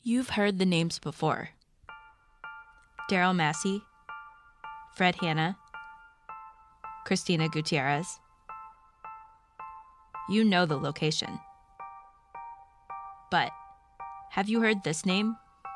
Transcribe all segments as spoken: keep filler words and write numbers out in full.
You've heard the names before. Daryl Massey, Fred Hanna, Christina Gutierrez. You know the location. But have you heard this name?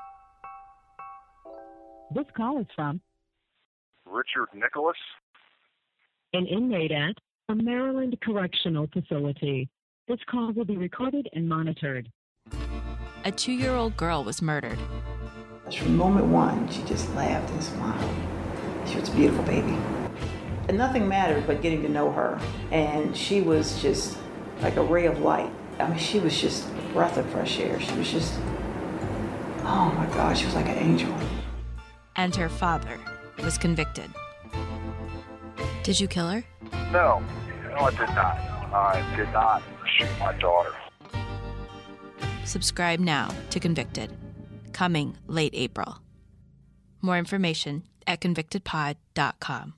This call is from Richard Nicholas, an inmate at a Maryland correctional facility. This call will be recorded and monitored. A two-year-old girl was murdered. From moment one, she just laughed and smiled. She was a beautiful baby. And nothing mattered but getting to know her. And she was just like a ray of light. I mean, she was just a breath of fresh air. She was just, oh my God, she was like an angel. And her father was convicted. Did you kill her? No, no, I did not. I did not shoot my daughter. Subscribe now to Convicted, coming late April. More information at convicted pod dot com.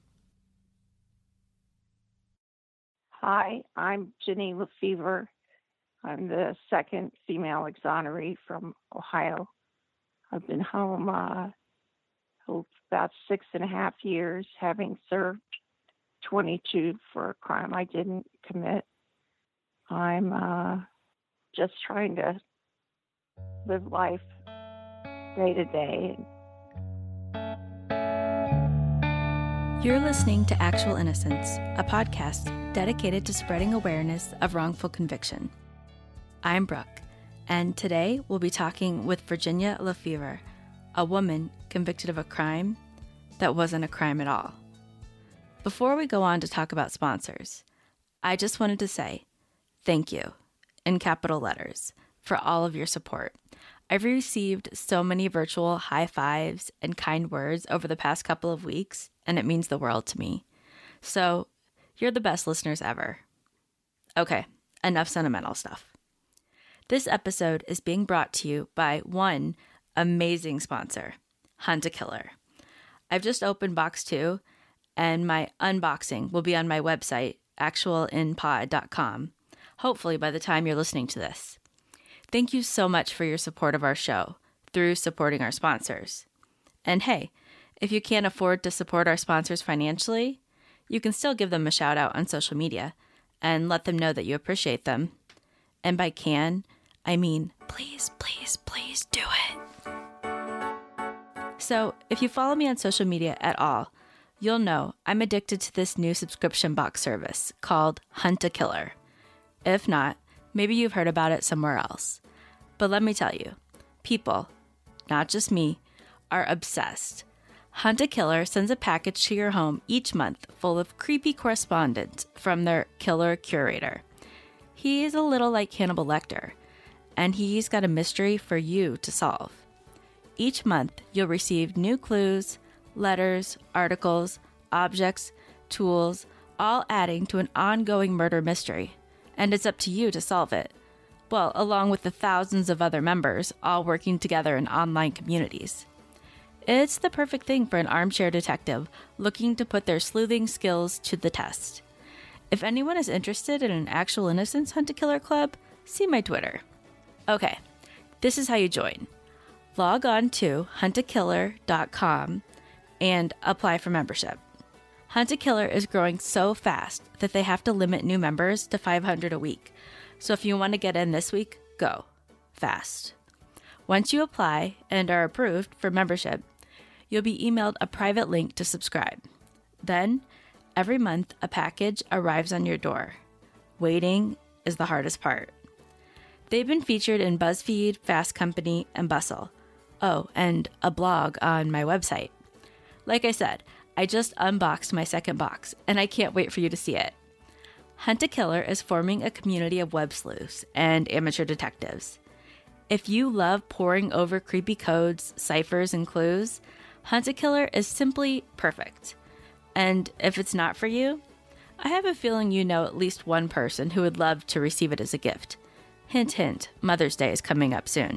Hi, I'm Jenny Lefevre. I'm the second female exoneree from Ohio. I've been home uh, oh, about six and a half years, having served twenty-two for a crime I didn't commit. I'm uh, just trying to live life day to day. You're listening to Actual Innocence, a podcast dedicated to spreading awareness of wrongful conviction. I'm Brooke, and today we'll be talking with Virginia Lefevre, a woman convicted of a crime that wasn't a crime at all. Before we go on to talk about sponsors, I just wanted to say thank you, in capital letters, for all of your support. I've received so many virtual high fives and kind words over the past couple of weeks, and it means the world to me. So, you're the best listeners ever. Okay, enough sentimental stuff. This episode is being brought to you by one amazing sponsor, Hunt a Killer. I've just opened box two, and my unboxing will be on my website, actual in pod dot com, hopefully by the time you're listening to this. Thank you so much for your support of our show through supporting our sponsors. And hey, if you can't afford to support our sponsors financially, you can still give them a shout out on social media and let them know that you appreciate them. And by can, I mean please, please, please do it. So if you follow me on social media at all, you'll know I'm addicted to this new subscription box service called Hunt a Killer. If not, maybe you've heard about it somewhere else. But let me tell you, people, not just me, are obsessed. Hunt a Killer sends a package to your home each month full of creepy correspondence from their killer curator. He is a little like Hannibal Lecter, and he's got a mystery for you to solve. Each month, you'll receive new clues, letters, articles, objects, tools, all adding to an ongoing murder mystery, and it's up to you to solve it. Well, along with the thousands of other members, all working together in online communities. It's the perfect thing for an armchair detective looking to put their sleuthing skills to the test. If anyone is interested in an Actual Innocence Hunt a Killer club, see my Twitter. Okay, this is how you join. Log on to hunt a killer dot com and apply for membership. Hunt a Killer is growing so fast that they have to limit new members to five hundred a week. So if you want to get in this week, go fast. Once you apply and are approved for membership, you'll be emailed a private link to subscribe. Then, every month, a package arrives on your door. Waiting is the hardest part. They've been featured in BuzzFeed, Fast Company, and Bustle. Oh, and a blog on my website. Like I said, I just unboxed my second box, and I can't wait for you to see it. Hunt a Killer is forming a community of web sleuths and amateur detectives. If you love poring over creepy codes, ciphers, and clues, Hunt a Killer is simply perfect. And if it's not for you, I have a feeling you know at least one person who would love to receive it as a gift. Hint, hint, Mother's Day is coming up soon.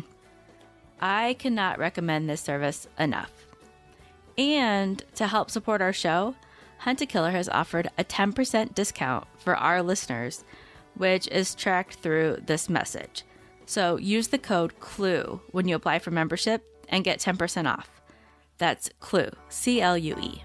I cannot recommend this service enough. And to help support our show, Hunt a Killer has offered a ten percent discount for our listeners, which is tracked through this message. So use the code CLUE when you apply for membership and get ten percent off. That's CLUE, C L U E.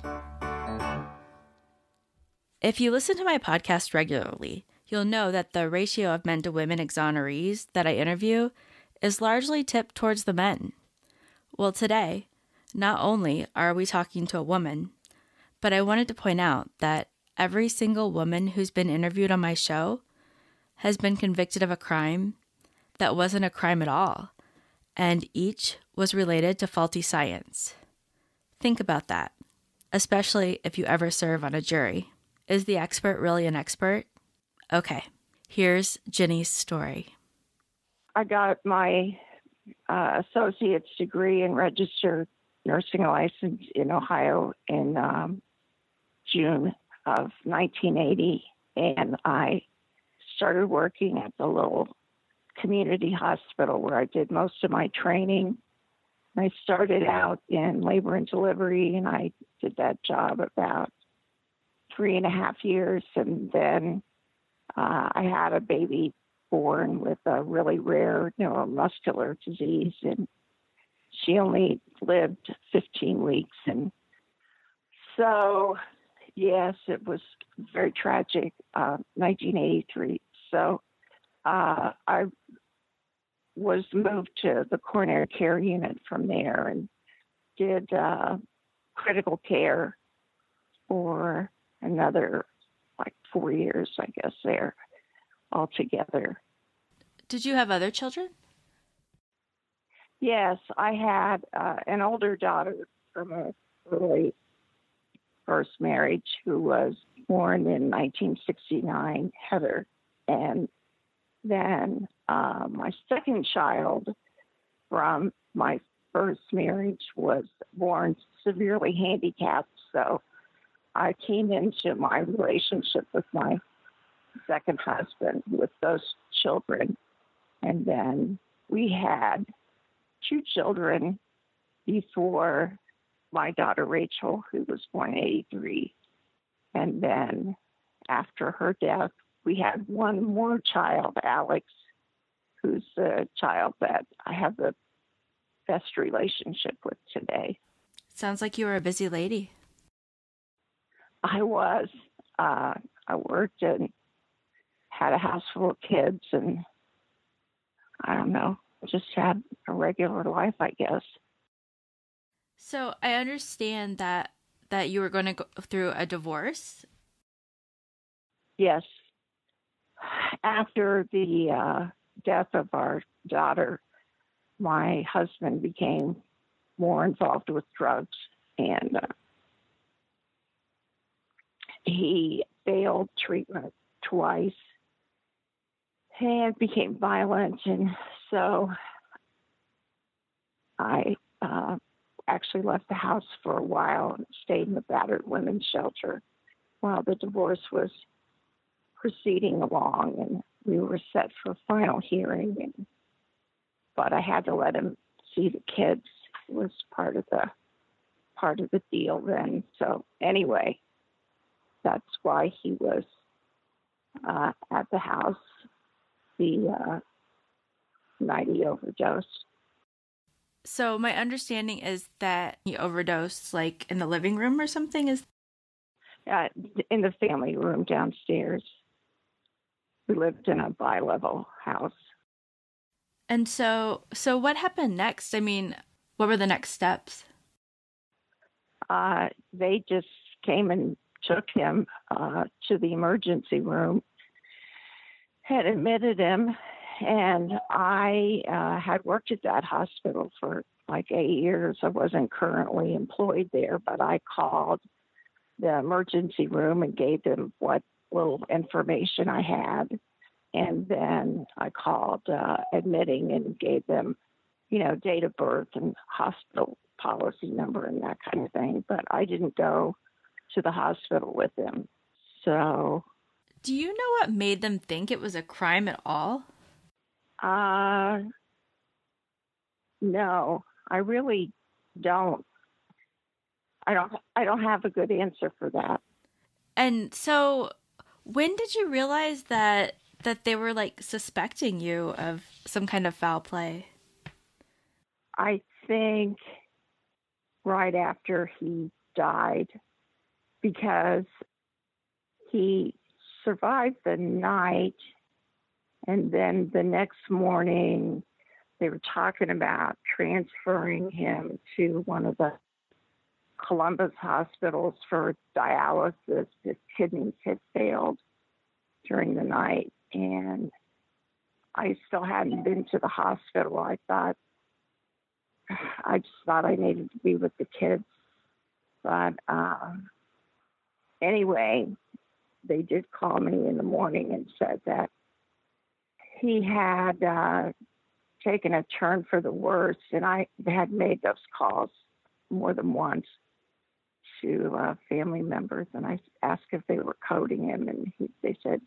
If you listen to my podcast regularly, you'll know that the ratio of men to women exonerees that I interview is largely tipped towards the men. Well, today, not only are we talking to a woman, but I wanted to point out that every single woman who's been interviewed on my show has been convicted of a crime that wasn't a crime at all, and each was related to faulty science. Think about that, especially if you ever serve on a jury. Is the expert really an expert? Okay, here's Ginny's story. I got my uh, associate's degree in registered nursing license in Ohio in um, June of nineteen eighty, and I started working at the little community hospital where I did most of my training. I started out in labor and delivery, and I did that job about three and a half years, and then uh, I had a baby born with a really rare neuromuscular disease, and she only lived fifteen weeks. And so, yes, it was very tragic, uh, nineteen eighty-three. So uh, I was moved to the coronary care unit from there and did uh, critical care for another like four years, I guess, there altogether. Did you have other children? Yes, I had uh, an older daughter from a early first marriage who was born in nineteen sixty-nine, Heather. And then uh, my second child from my first marriage was born severely handicapped. So I came into my relationship with my second husband with those children. And then we had two children before my daughter Rachel, who was born in eighty-three. And then after her death, we had one more child, Alex, who's the child that I have the best relationship with today. Sounds like you were a busy lady. I was. Uh, I worked and had a house full of kids, and I don't know, just had a regular life, I guess. So I understand that that you were going to go through a divorce. Yes. After the uh, death of our daughter, my husband became more involved with drugs, and uh, he failed treatment twice and became violent. And so I uh, actually left the house for a while and stayed in the battered women's shelter while the divorce was proceeding along, and we were set for a final hearing. And, but I had to let him see the kids. It was part of the part of the deal then. So anyway, that's why he was uh, at the house the uh, night he overdosed. So my understanding is that he overdosed like in the living room or something? Is uh, in the family room downstairs. We lived in a bi-level house. And so, so what happened next? I mean, what were the next steps? Uh, they just came and took him uh, to the emergency room and admitted him. And I uh, had worked at that hospital for like eight years. I wasn't currently employed there, but I called the emergency room and gave them what little information I had. And then I called uh, admitting and gave them, you know, date of birth and hospital policy number and that kind of thing. But I didn't go to the hospital with them. So. Do you know what made them think it was a crime at all? Uh, no, I really don't. I don't, I don't have a good answer for that. And so when did you realize that that they were like suspecting you of some kind of foul play? I think right after he died, because he survived the night, and then the next morning they were talking about transferring him to one of the Columbus hospitals for dialysis. His kidneys had failed during the night, and I still hadn't been to the hospital. I thought, I just thought I needed to be with the kids. But um, anyway, they did call me in the morning and said that he had uh, taken a turn for the worse, and I had made those calls more than once to uh, family members, and I asked if they were coding him, and he, they said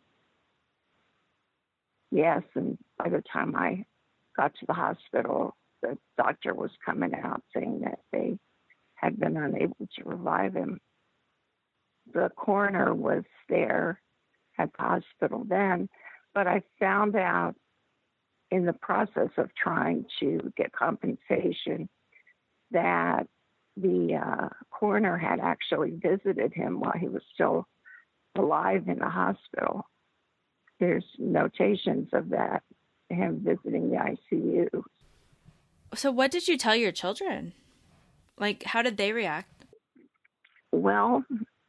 yes. And by the time I got to the hospital, the doctor was coming out saying that they had been unable to revive him. The coroner was there at the hospital then, but I found out in the process of trying to get compensation that the uh, coroner had actually visited him while he was still alive in the hospital. There's notations of that, him visiting the I C U. So what did you tell your children? Like, how did they react? Well,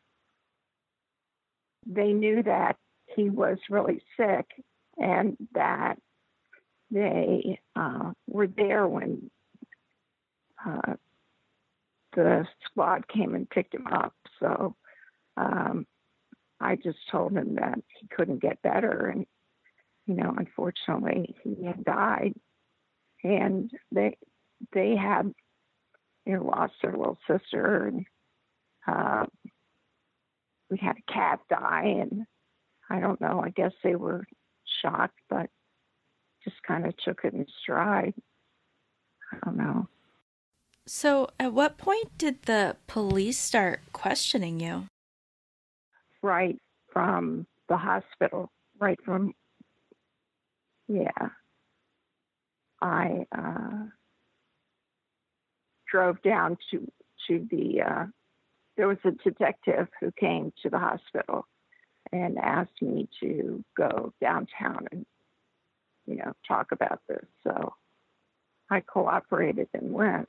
they knew that he was really sick and that they uh, were there when uh, the squad came and picked him up. So um, I just told him that he couldn't get better. And, you know, unfortunately, he had died. And they they had, you know, lost their little sister. And uh, we had a cat die. And I don't know, I guess they were shocked, but just kind of took it in stride. I don't know. So at what point did the police start questioning you? Right from the hospital, right from, yeah. I uh, drove down to, to the, uh, there was a detective who came to the hospital and asked me to go downtown and, you know, talk about this. So I cooperated and went.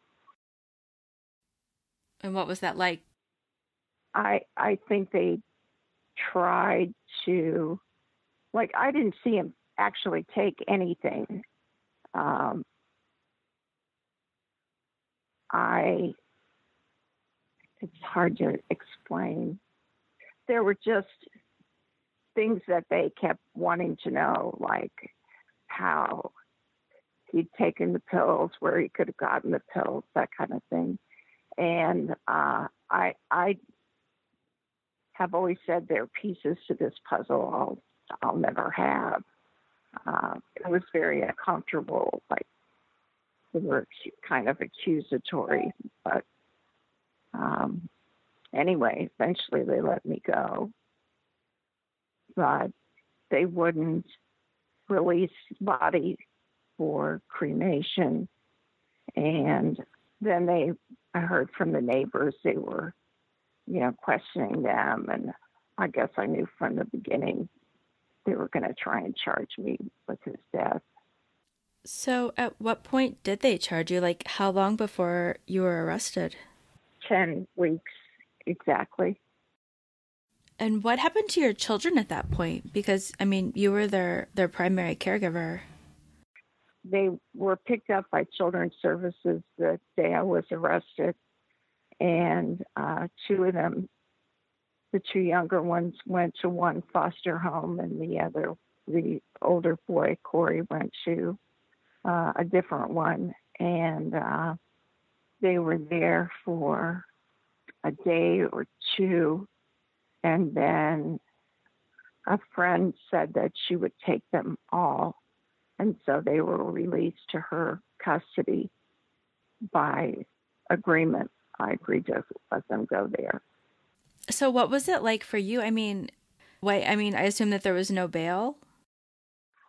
And what was that like? I I think they tried to, like, I didn't see him actually take anything. Um, I, it's hard to explain. There were just things that they kept wanting to know, like how he'd taken the pills, where he could have gotten the pills, that kind of thing. And uh, I I have always said there are pieces to this puzzle I'll, I'll never have. Uh, it was very uncomfortable, like they were kind of accusatory. But um, anyway, eventually they let me go. But they wouldn't release the body for cremation. And then they, I heard from the neighbors, they were, you know, questioning them. And I guess I knew from the beginning they were going to try and charge me with his death. So at what point did they charge you? Like, how long before you were arrested? Ten weeks, exactly. And what happened to your children at that point? Because, I mean, you were their, their primary caregiver. They were picked up by Children's Services the day I was arrested. And uh, two of them, the two younger ones, went to one foster home, and the other, the older boy, Corey, went to uh, a different one. And uh, they were there for a day or two. And then a friend said that she would take them all. And so they were released to her custody by agreement. I agreed to let them go there. So what was it like for you? I mean, wait, I mean, I assume that there was no bail?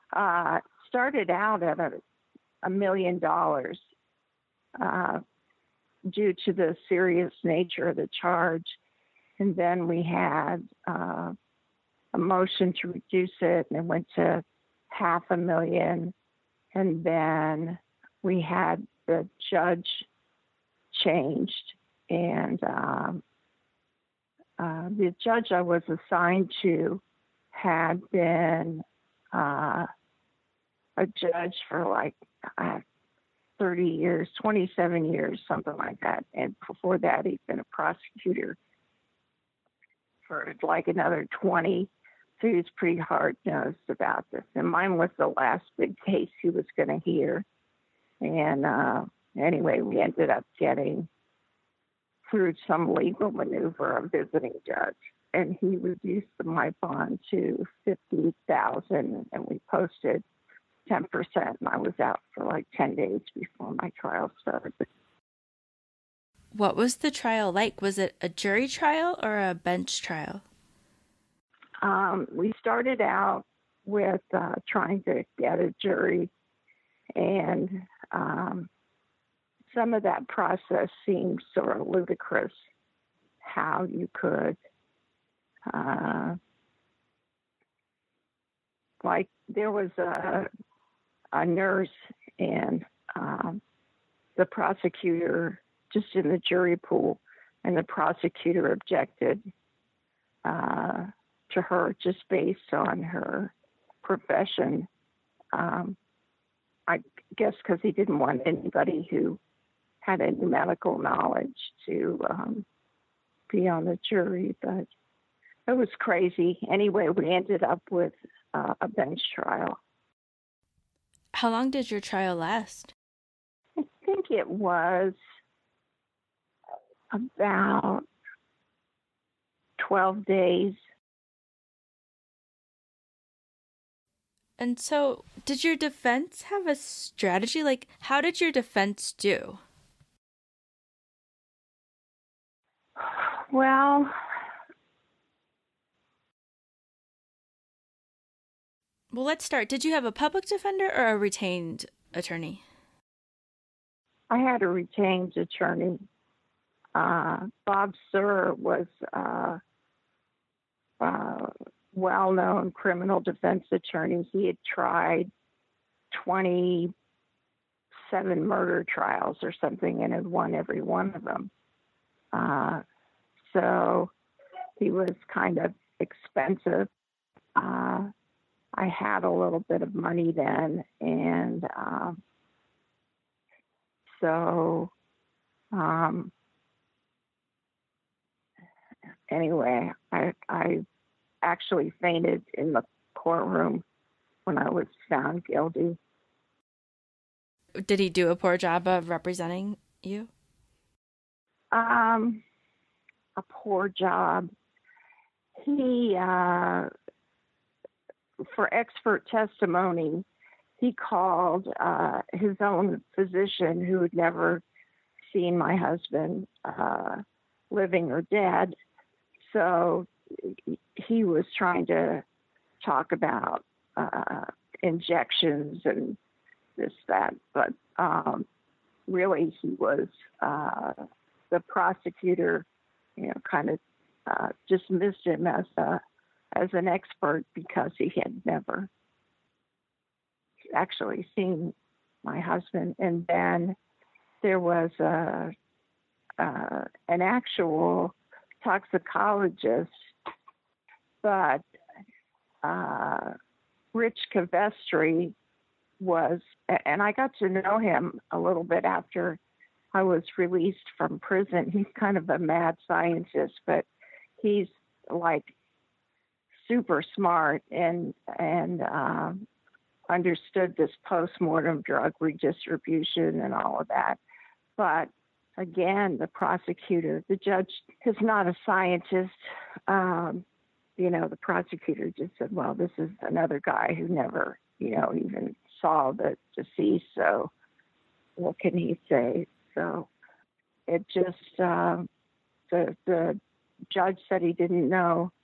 uh, started out at a, a million dollars uh, due to the serious nature of the charge. And then we had uh, a motion to reduce it, and it went to half a million. And then we had the judge changed, and um, uh, the judge I was assigned to had been uh, a judge for like uh, thirty years, twenty-seven years, something like that. And before that, he'd been a prosecutor for like another twenty. So he was pretty hard-nosed about this. And mine was the last big case he was going to hear. And uh, anyway, we ended up getting, through some legal maneuver, a visiting judge. And he reduced my bond to fifty thousand dollars, and we posted ten percent. And I was out for like ten days before my trial started. What was the trial like? Was it a jury trial or a bench trial? Um, we started out with uh, trying to get a jury, and um, some of that process seemed sort of ludicrous, how you could, uh, like there was a, a nurse and um, the prosecutor just in the jury pool, and the prosecutor objected uh, to her just based on her profession. Um, I guess because he didn't want anybody who had any medical knowledge to um, be on the jury, but it was crazy. Anyway, we ended up with uh, a bench trial. How long did your trial last? I think it was about twelve days. And so, did your defense have a strategy? Like, how did your defense do? Well, well, let's start. Did you have a public defender or a retained attorney? I had a retained attorney. Uh, Bob Sir was uh, uh, well-known criminal defense attorney. He had tried twenty-seven murder trials or something and had won every one of them. Uh, so he was kind of expensive. Uh, I had a little bit of money then, and um, so um, anyway, I, I actually fainted in the courtroom when I was found guilty. Did he do a poor job of representing you? Um, a poor job. He, uh, for expert testimony, he called uh, his own physician who had never seen my husband uh, living or dead. So he was trying to talk about uh, injections and this, that, but um, really he was, uh, the prosecutor, you know, kind of uh, dismissed him as a, as an expert because he had never actually seen my husband. And then there was a, uh, an actual toxicologist, but uh, Rich Cavestri was, and I got to know him a little bit after I was released from prison. He's kind of a mad scientist, but he's like super smart and and uh, understood this post-mortem drug redistribution and all of that. But again, the prosecutor, the judge is not a scientist. Um, you know, the prosecutor just said, well, this is another guy who never, you know, even saw the deceased, so what can he say? So it just, uh, the, the judge said he didn't know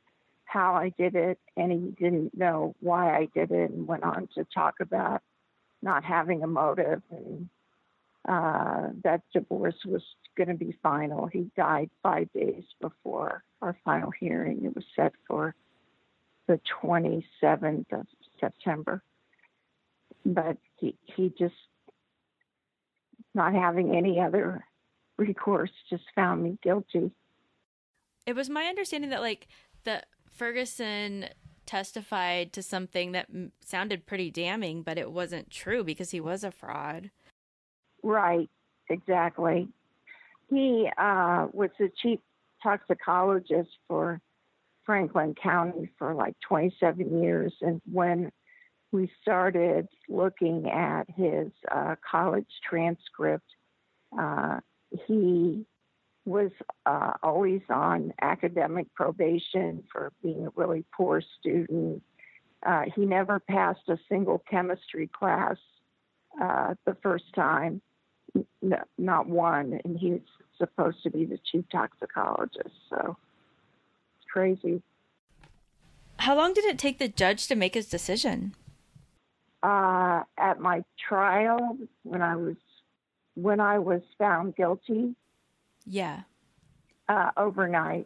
how I did it, and he didn't know why I did it, and went on to talk about not having a motive, and uh, that divorce was going to be final. He died five days before our final hearing. It was set for the twenty-seventh of September. But he, he just, not having any other recourse, just found me guilty. It was my understanding that, like, the Ferguson testified to something that m- sounded pretty damning, but it wasn't true because he was a fraud. Right, exactly. He uh, was the chief toxicologist for Franklin County for like twenty-seven years. And when we started looking at his uh, college transcript, uh, he was uh, always on academic probation for being a really poor student. Uh, he never passed a single chemistry class uh, the first time, no, not one, and he's supposed to be the chief toxicologist, so it's crazy. How long did it take the judge to make his decision? Uh, at my trial, when I was when I was found guilty, Yeah. uh, overnight.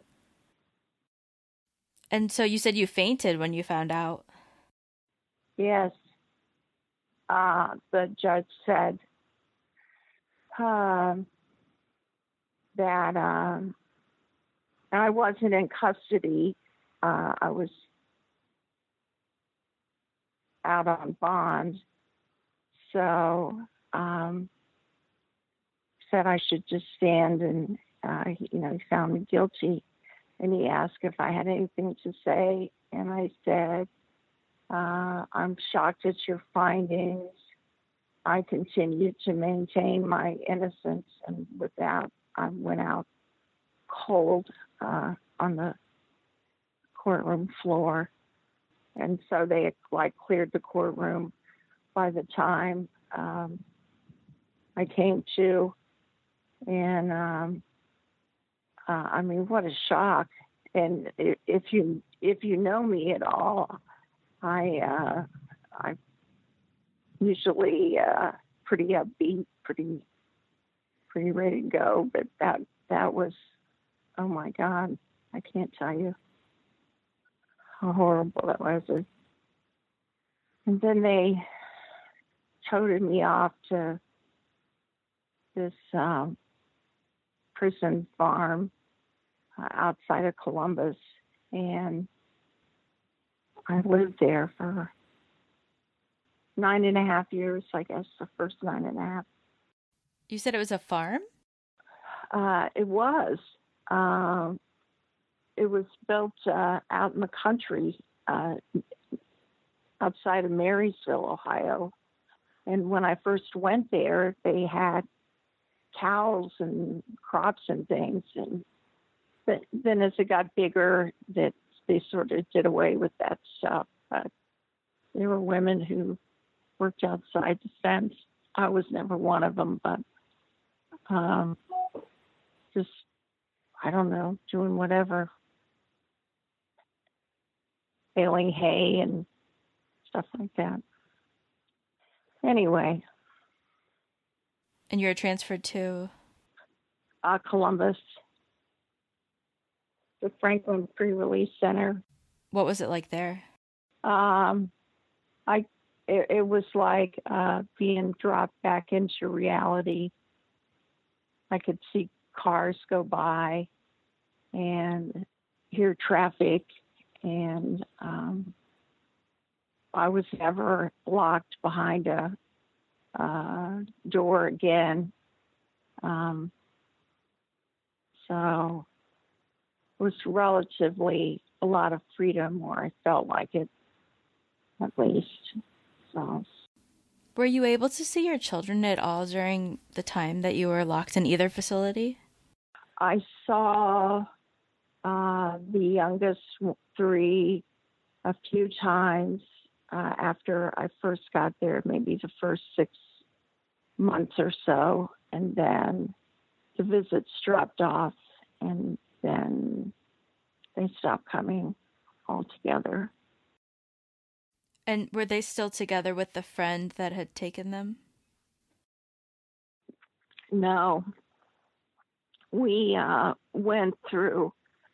And so you said you fainted when you found out. Yes. Uh, the judge said um, that um, I wasn't in custody. Uh, I was out on bond. So um, said I should just stand, and uh, he, you know, he found me guilty. And he asked if I had anything to say, and I said, uh, I'm shocked at your findings. I continue to maintain my innocence, and with that, I went out cold uh, on the courtroom floor. And so they had, like, cleared the courtroom by the time um, I came to. And um, uh, I mean, what a shock! And if you if you know me at all, I uh, I'm usually uh, pretty upbeat, pretty pretty ready to go. But that that was, oh my God, I can't tell you how horrible that was. And then they toted me off to this um, prison farm uh, outside of Columbus, and I lived there for nine and a half years, I guess, the first nine and a half. You said it was a farm? Uh, it was. Um, it was built uh, out in the country uh, outside of Marysville, Ohio. And when I first went there, they had cows and crops and things. And but then as it got bigger, that they sort of did away with that stuff. But there were women who worked outside the fence. I was never one of them, but um, just, I don't know, doing whatever. Baling hay and stuff like that. Anyway. And you were transferred to? Uh, Columbus. The Franklin Pre-Release Center. What was it like there? Um, I it, it was like uh, being dropped back into reality. I could see cars go by and hear traffic, and um, I was never locked behind a uh, door again. Um, so it was relatively a lot of freedom, or I felt like it, at least. So, were you able to see your children at all during the time that you were locked in either facility? I saw uh, the youngest three a few times uh, after I first got there, maybe the first six months or so, and then the visits dropped off, and then they stopped coming all together. And were they still together with the friend that had taken them? No. We uh, went through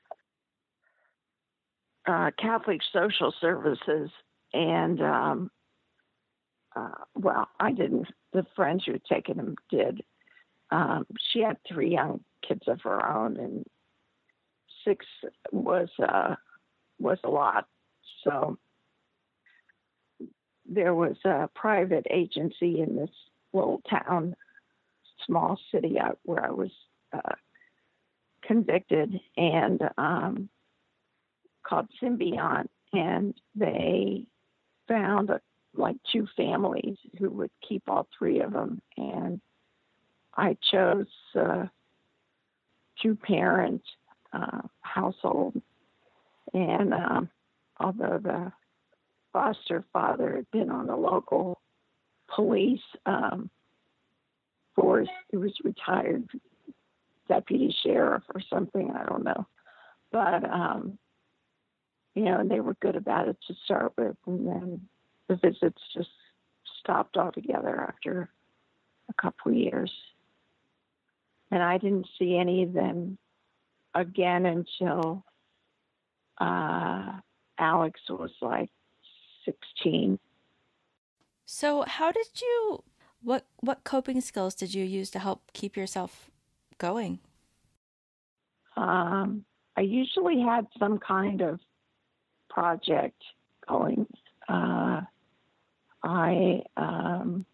uh, Catholic Social Services, and, um, uh, well, I didn't. The friends who had taken them did. Um, she had three young kids of her own, and six was uh, was a lot. So there was a private agency in this little town, small city out where I was uh, convicted, and um, called Symbiont, and they found uh, like two families who would keep all three of them, and I chose uh, two-parent uh, household, and um, although the foster father had been on the local police um, force, he was retired deputy sheriff or something, I don't know. But, um, you know, they were good about it to start with, and then the visits just stopped altogether after a couple of years. And I didn't see any of them again until uh, Alex was like sixteen. So how did you, what, what coping skills did you use to help keep yourself going? Um, I usually had some kind of project going. Uh, I um,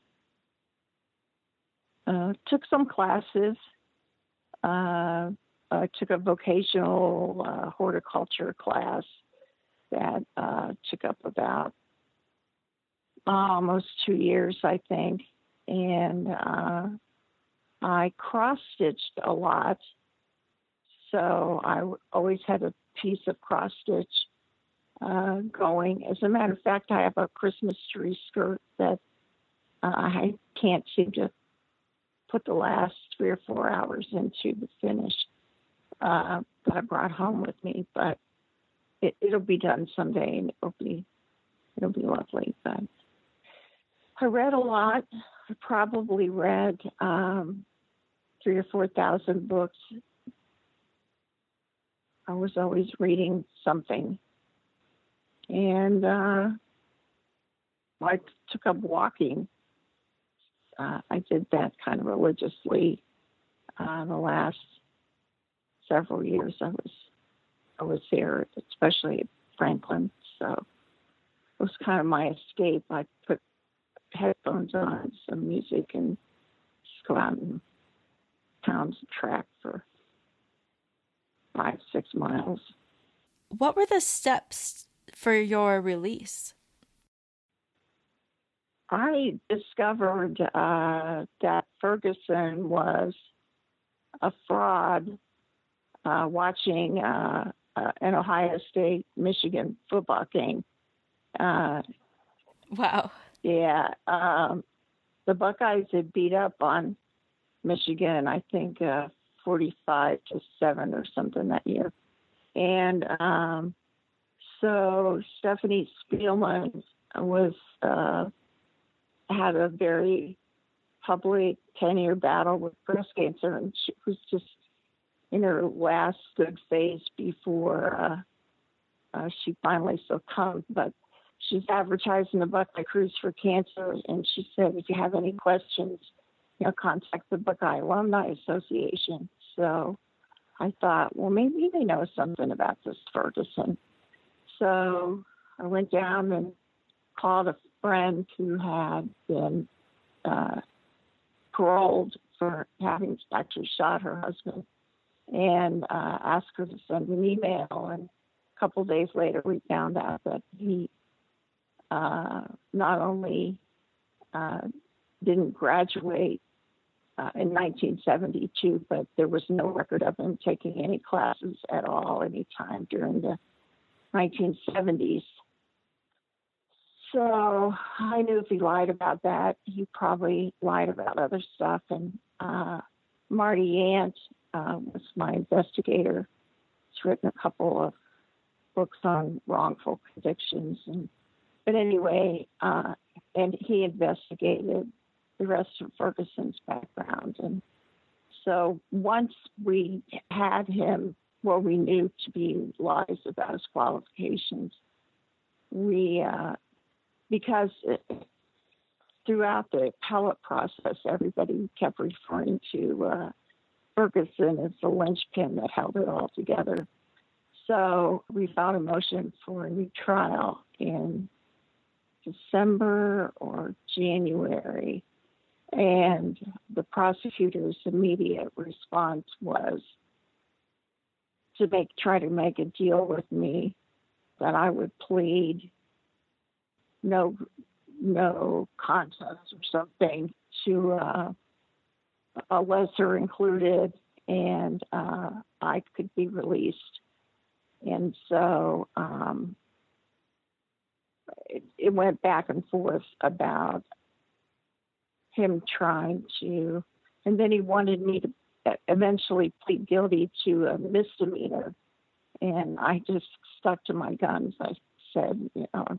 uh, took some classes. Uh, I took a vocational uh, horticulture class that uh, took up about uh, almost two years, I think. And uh, I cross-stitched a lot. So I w- always had a piece of cross-stitch uh, going. As a matter of fact, I have a Christmas tree skirt that uh, I can't seem to put the last three or four hours into the finish uh, that I brought home with me. But it, it'll be done someday, and it'll be it'll be lovely. But I read a lot. I probably read um, three or four thousand books. I was always reading something. And uh, I took up walking. Uh, I did that kind of religiously uh, the last several years. I was I was there, especially at Franklin. So it was kind of my escape. I put headphones on, some music, and just go out and pound some track for five, six miles. What were the steps for your release? I discovered uh, that Ferguson was a fraud uh, watching uh, uh, an Ohio State Michigan football game. Uh, Wow. yeah, um, the Buckeyes had beat up on Michigan, I think, uh, forty-five to seven or something that year. And um, so Stephanie Spielman was uh, had a very public ten-year battle with breast cancer, and she was just in her last good phase before uh, uh, she finally succumbed. But she's advertising the Buckeye Cruise for Cancer, and she said, if you have any questions, you know, contact the Buckeye Alumni Association. So I thought, well, maybe they know something about this Ferguson. So I went down and called a friend who had been uh, paroled for having actually shot her husband, and uh, asked her to send an email. And a couple of days later, we found out that he uh, not only uh, didn't graduate uh, in nineteen seventy-two, but there was no record of him taking any classes at all any time during the nineteen seventies. So I knew if he lied about that, he probably lied about other stuff. And uh, Marty Ant uh, was my investigator. He's written a couple of books on wrongful convictions. And but anyway, uh, and he investigated the rest of Ferguson's background. And so once we had him, what we knew to be lies about his qualifications, we, uh, because it, throughout the appellate process, everybody kept referring to uh, Ferguson as the linchpin that held it all together. So we filed a motion for a new trial in December or January, and the prosecutor's immediate response was to make try to make a deal with me that I would plead no no contest or something to uh, a lesser included, and uh, I could be released. And so um, it, it went back and forth about him trying to, and then he wanted me to eventually plead guilty to a misdemeanor. And I just stuck to my guns. I said, you know,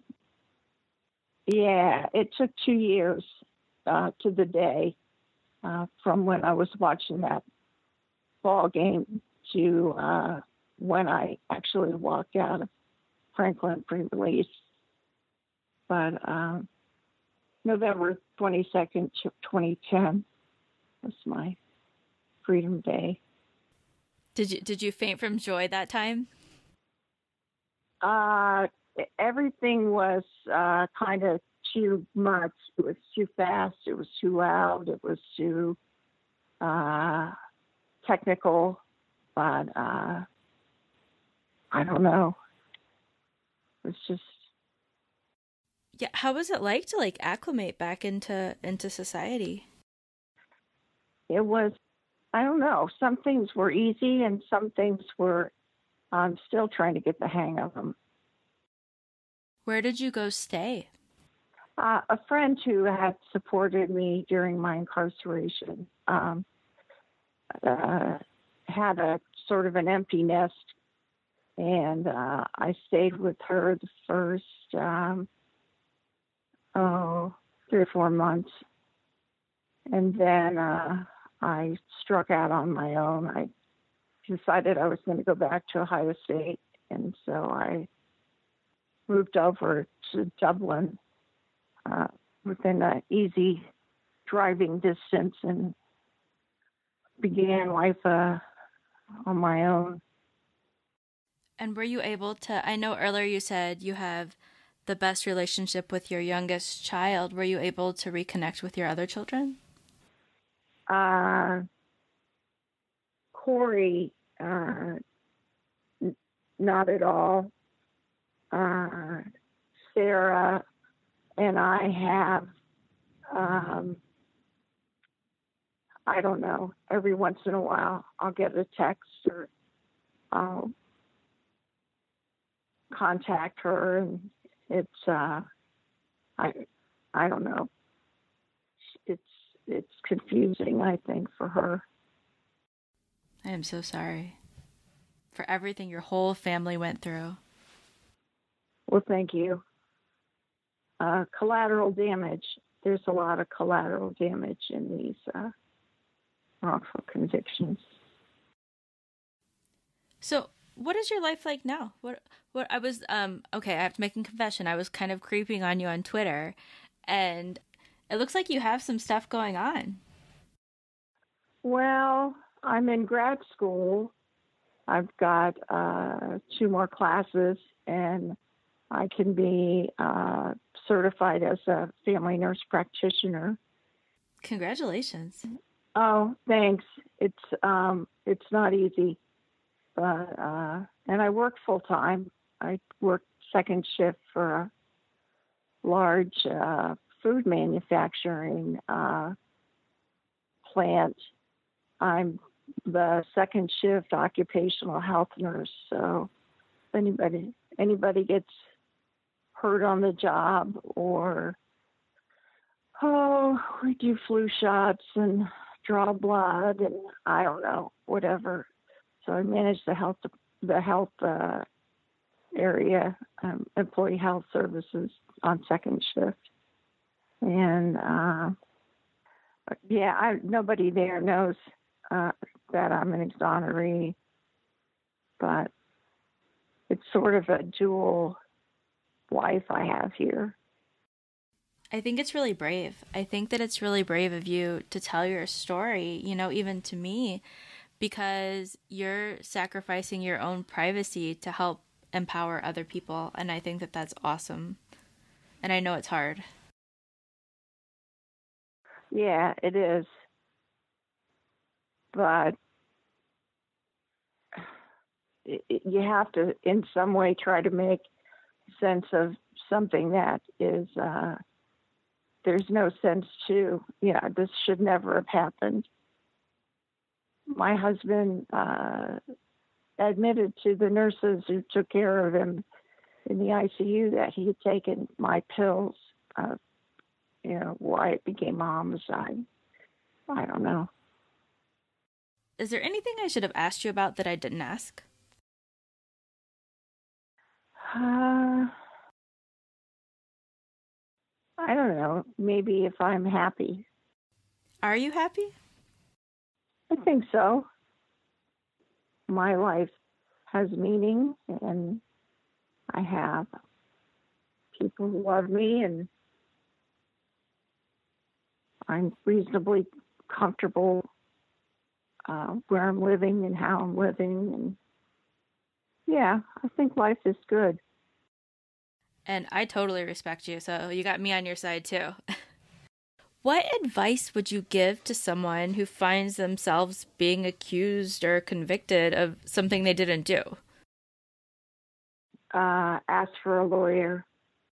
yeah, it took two years uh, to the day uh, from when I was watching that ball game to uh, when I actually walked out of Franklin pre-release. But um, November twenty-second, twenty ten was my Freedom Day. Did you did you faint from joy that time? Uh, everything was uh, kind of too much. It was too fast. It was too loud. It was too uh, technical. But uh, I don't know. It was just. Yeah, how was it like to like acclimate back into into society? It was, I don't know. Some things were easy, and some things were. I'm still trying to get the hang of them. Where did you go stay? Uh, a friend who had supported me during my incarceration um, uh, had a sort of an empty nest, and uh, I stayed with her the first um, oh three or four months, and then uh, I struck out on my own. I decided I was going to go back to Ohio State, and so I moved over to Dublin uh, within an easy driving distance and began life uh, on my own. And were you able to, I know earlier you said you have the best relationship with your youngest child. Were you able to reconnect with your other children? Uh, Corey, uh, n- not at all. Uh, Sarah and I have, um, I don't know, every once in a while I'll get a text or I'll contact her, and it's, uh, I, I don't know. It's, it's confusing, I think, for her. I am so sorry for everything your whole family went through. Well, thank you. Uh, collateral damage. There's a lot of collateral damage in these uh, wrongful convictions. So, what is your life like now? What? What? I was um okay. I have to make a confession. I was kind of creeping on you on Twitter, and it looks like you have some stuff going on. Well, I'm in grad school. I've got uh, two more classes, and I can be uh, certified as a family nurse practitioner. Congratulations. Oh, thanks. It's um, it's not easy, but uh, and I work full time. I work second shift for a large uh, food manufacturing uh, plant. I'm the second shift occupational health nurse. So if anybody anybody gets hurt on the job, or oh, we do flu shots and draw blood and I don't know, whatever. So I manage the health the health uh, area, um, employee health services on second shift. And, uh, yeah, I, nobody there knows uh, that I'm an exoneree, but it's sort of a dual life I have here. I think it's really brave. I think that it's really brave of you to tell your story, you know, even to me, because you're sacrificing your own privacy to help empower other people. And I think that that's awesome. And I know it's hard. Yeah, it is. But it, it, you have to, in some way, try to make sense of something that is, uh, there's no sense to. Yeah, this should never have happened. My husband uh, admitted to the nurses who took care of him in the I C U that he had taken my pills. Uh, you know, why it became a homicide, I don't know. Is there anything I should have asked you about that I didn't ask? Uh, I don't know. Maybe if I'm happy. Are you happy? I think so. My life has meaning, and I have people who love me, and I'm reasonably comfortable uh, where I'm living and how I'm living. And yeah, I think life is good. And I totally respect you, so you got me on your side too. What advice would you give to someone who finds themselves being accused or convicted of something they didn't do? Uh, ask for a lawyer.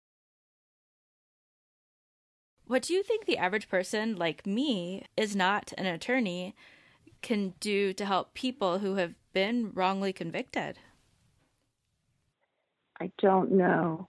What do you think the average person like me, is not an attorney, can do to help people who have been wrongly convicted? I don't know.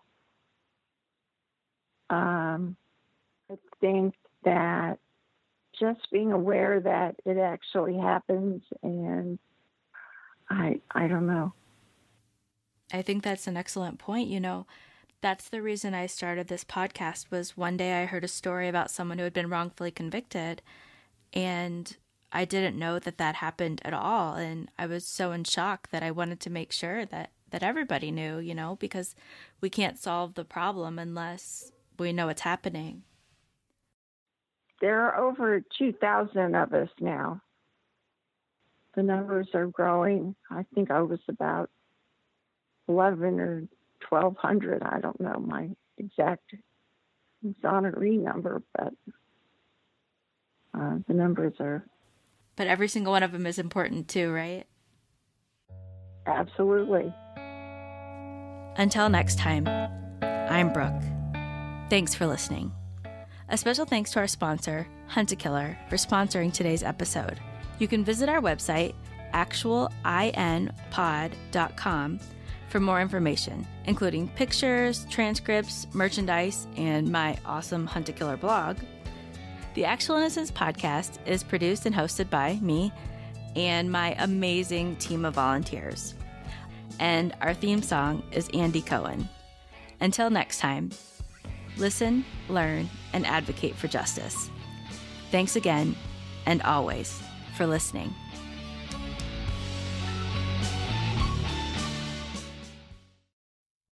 Um, I think that just being aware that it actually happens, and I I don't know. I think that's an excellent point. You know, that's the reason I started this podcast. Was one day I heard a story about someone who had been wrongfully convicted, and I didn't know that that happened at all. And I was so in shock that I wanted to make sure that, that everybody knew, you know, because we can't solve the problem unless we know what's happening. There are over two thousand of us now. The numbers are growing. I think I was about eleven or twelve hundred. I don't know my exact exoneree number, but uh, the numbers are. But every single one of them is important too, right? Absolutely. Until next time, I'm Brooke. Thanks for listening. A special thanks to our sponsor, Hunt-A-Killer, for sponsoring today's episode. You can visit our website, actual in pod dot com, for more information, including pictures, transcripts, merchandise, and my awesome Hunt-A-Killer blog. The Actual Innocence podcast is produced and hosted by me and my amazing team of volunteers. And our theme song is Andy Cohen. Until next time, listen, learn, and advocate for justice. Thanks again, and always, for listening.